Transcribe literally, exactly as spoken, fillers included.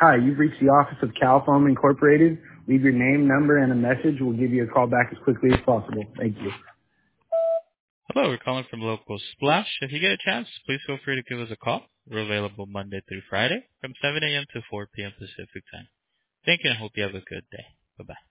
Hi, you've reached the office of Cal Foam Incorporated. Leave your name, number, and a message. We'll give you a call back as quickly as possible. Thank you. Hello, we're calling from Local Splash. If you get a chance, please feel free to give us a call. We're available Monday through Friday from seven a.m. to four p.m. Pacific Time. Thank you and I hope you have a good day. Bye-bye.